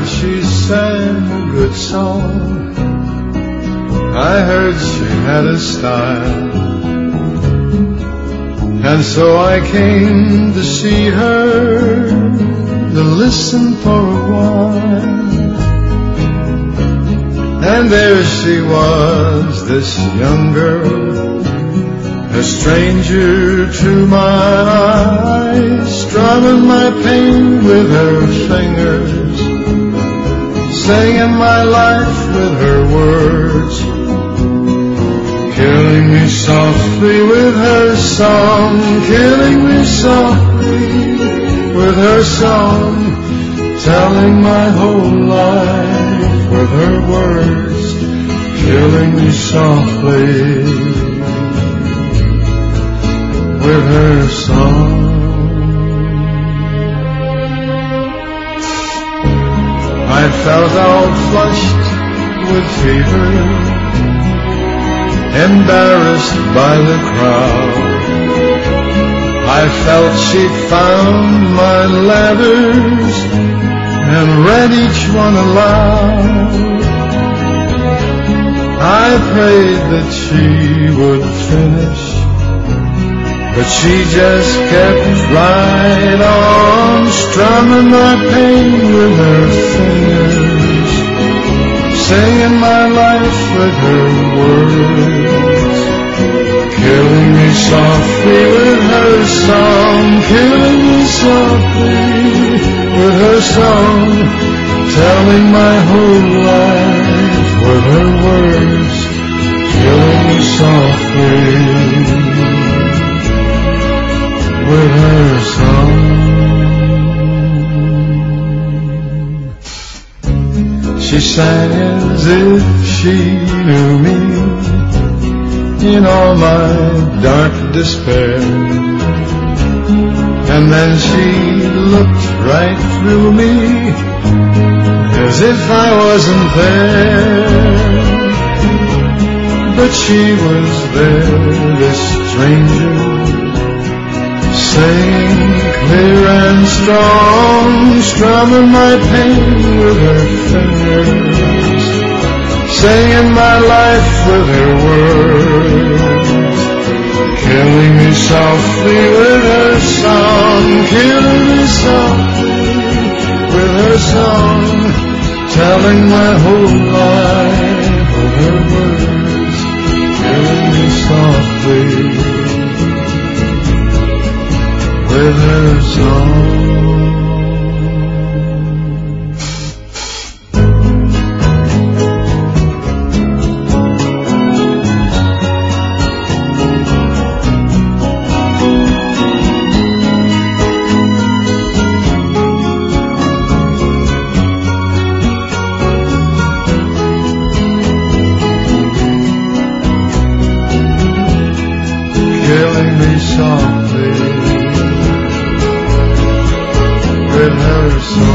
heard she sang a good song. I heard she had a style. And so I came to see her, to listen for a while. And there she was, this young girl, a stranger to my eyes, strumming my pain with her fingers, singing my life with her words, killing me softly with her song, killing me softly with her song, telling my whole life with her words, killing me softly with her song. I felt all flushed with fever, embarrassed by the crowd. I felt she'd found my letters and read each one aloud. I prayed that she would finish, but she just kept right on, strumming my pain with her fingers, singing my life with her words, killing me softly with her song, killing me softly with her song, telling my whole life with her words, killing me softly with her song. She sang as if she knew me in all my dark despair, and then she looked right through me as if I wasn't there. But she was there, this stranger, singing clear and strong, strumming my pain with her fingers, singing my life with her words, killing me softly with her song, killing me softly with her song, telling my whole life with her words, killing me softly with her song. Killing me softly with her song.